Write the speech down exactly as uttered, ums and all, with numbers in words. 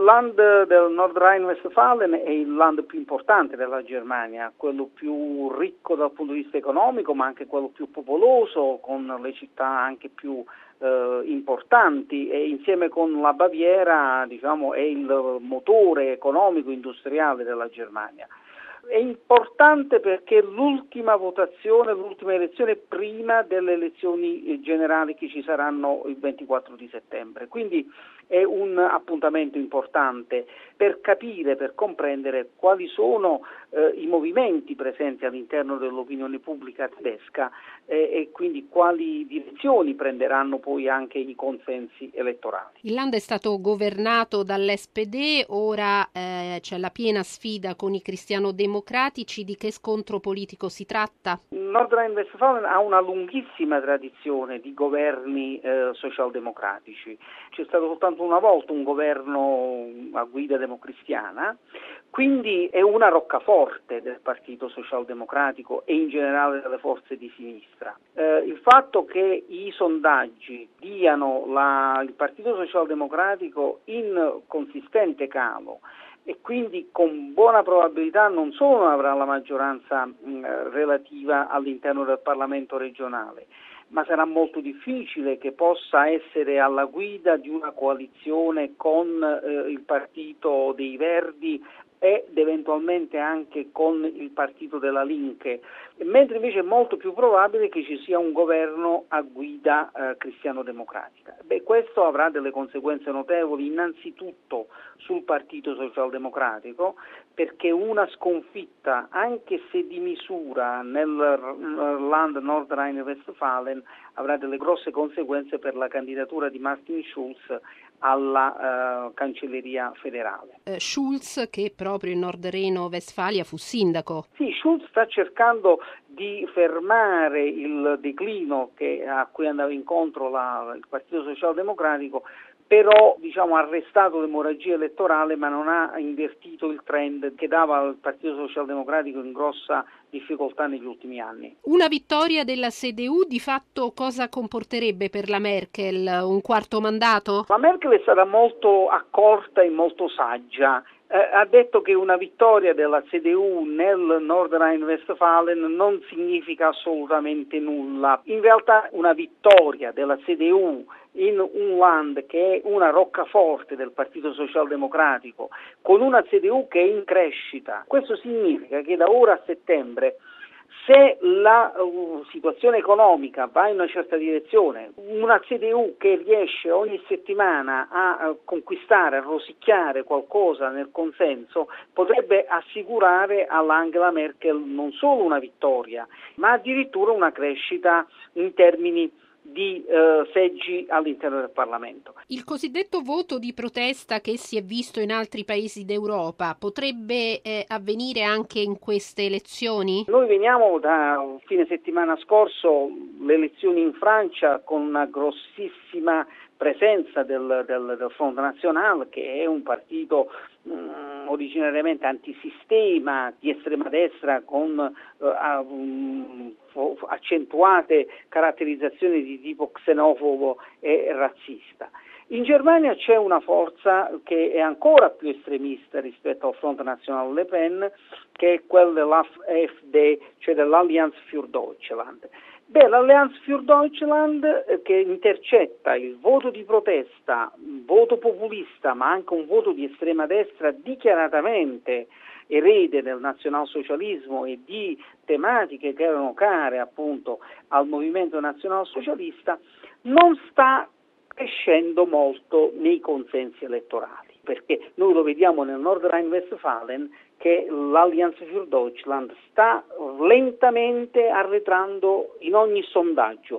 Land del Nord Rhine-Westfalen è il land più importante della Germania, quello più ricco dal punto di vista economico, ma anche quello più popoloso, con le città anche più eh, importanti, e insieme con la Baviera, diciamo, è il motore economico industriale della Germania. È importante perché l'ultima votazione, l'ultima elezione prima delle elezioni generali che ci saranno il ventiquattro di settembre, quindi è un appuntamento importante per capire, per comprendere quali sono eh, i movimenti presenti all'interno dell'opinione pubblica tedesca eh, e quindi quali direzioni prenderanno poi anche i consensi elettorali. Il Land è stato governato dall'S P D, ora eh, c'è la piena sfida con i cristiano-democratici. Di che scontro politico si tratta? Nord Rhine-Westfalen ha una lunghissima tradizione di governi eh, socialdemocratici. C'è stato soltanto una volta un governo a guida democristiana, quindi è una roccaforte del Partito Socialdemocratico e in generale delle forze di sinistra. Eh, il fatto che i sondaggi diano la, il Partito Socialdemocratico in consistente calo e quindi con buona probabilità non solo non avrà la maggioranza mh, relativa all'interno del Parlamento regionale, ma sarà molto difficile che possa essere alla guida di una coalizione con eh, il Partito dei Verdi ed eventualmente anche con il partito della Linke, mentre invece è molto più probabile che ci sia un governo a guida eh, cristiano-democratica. Beh, questo avrà delle conseguenze notevoli innanzitutto sul Partito Socialdemocratico, perché una sconfitta, anche se di misura, nel Land Nord Rhine-Westfalen avrà delle grosse conseguenze per la candidatura di Martin Schulz alla uh, cancelleria federale. Eh, Schulz, che proprio in Nord Reno-Westfalia fu sindaco. Sì, Schulz sta cercando di fermare il declino che, a cui andava incontro la, il Partito Socialdemocratico, però diciamo, ha arrestato l'emorragia elettorale, ma non ha invertito il trend che dava al Partito Socialdemocratico in grossa difficoltà negli ultimi anni. Una vittoria della C D U di fatto cosa comporterebbe per la Merkel? Un quarto mandato? La Merkel è stata molto accorta e molto saggia. Eh, ha detto che una vittoria della C D U nel Nord Rhine-Westfalen non significa assolutamente nulla. In realtà una vittoria della C D U in un land che è una roccaforte del Partito Socialdemocratico, con una C D U che è in crescita, questo significa che da ora a settembre, se la uh, situazione economica va in una certa direzione, una C D U che riesce ogni settimana a uh, conquistare, a rosicchiare qualcosa nel consenso, potrebbe assicurare all'Angela Merkel non solo una vittoria, ma addirittura una crescita in termini di eh, seggi all'interno del Parlamento. Il cosiddetto voto di protesta che si è visto in altri paesi d'Europa potrebbe eh, avvenire anche in queste elezioni? Noi veniamo da un fine settimana scorso le elezioni in Francia con una grossissima presenza del, del, del Front National, che è un partito mh, originariamente antisistema, di estrema destra, con uh, um, accentuate caratterizzazioni di tipo xenofobo e razzista. In Germania c'è una forza che è ancora più estremista rispetto al Front National Le Pen, che è quella dell'A F D, cioè dell'Allianz für Deutschland. Beh, l'Allianz für Deutschland, eh, che intercetta il voto di protesta, un voto populista, ma anche un voto di estrema destra dichiaratamente erede del nazionalsocialismo e di tematiche che erano care appunto al movimento nazionalsocialista, non sta crescendo molto nei consensi elettorali, perché noi lo vediamo nel Nord Rhine-Westfalen che l'Allianz für Deutschland sta lentamente arretrando in ogni sondaggio,